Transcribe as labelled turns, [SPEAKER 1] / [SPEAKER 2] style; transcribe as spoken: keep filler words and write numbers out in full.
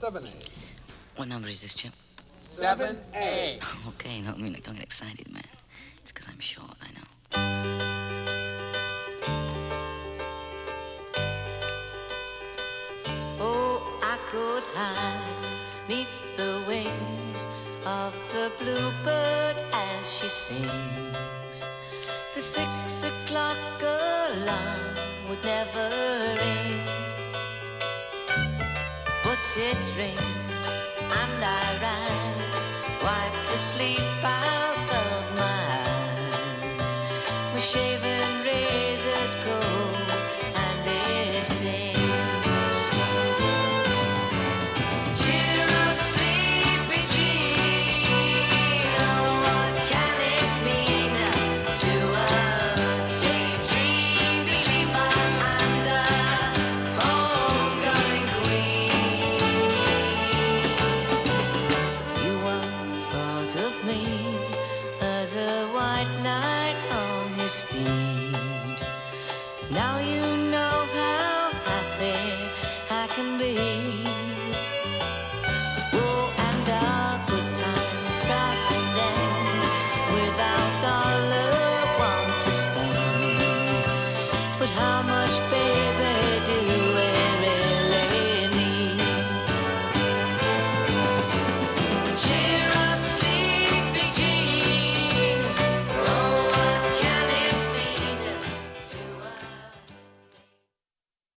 [SPEAKER 1] seven A.
[SPEAKER 2] What number is this, Chip?
[SPEAKER 1] seven A.
[SPEAKER 2] Okay, no, I mean, don't get excited, man. It's because I'm short, I know.
[SPEAKER 3] Oh, I could hide neath the wings of the bluebird as she sings. The six o'clock alarm would never ring, but it rings and I rise, wipe the sleep out of my eyes. My shaven razor's cold and it stings. Cheer up, sleepy Jean, what can it mean to a daydream believer and a homecoming queen? You once thought of me as a white knight on his steed. Now you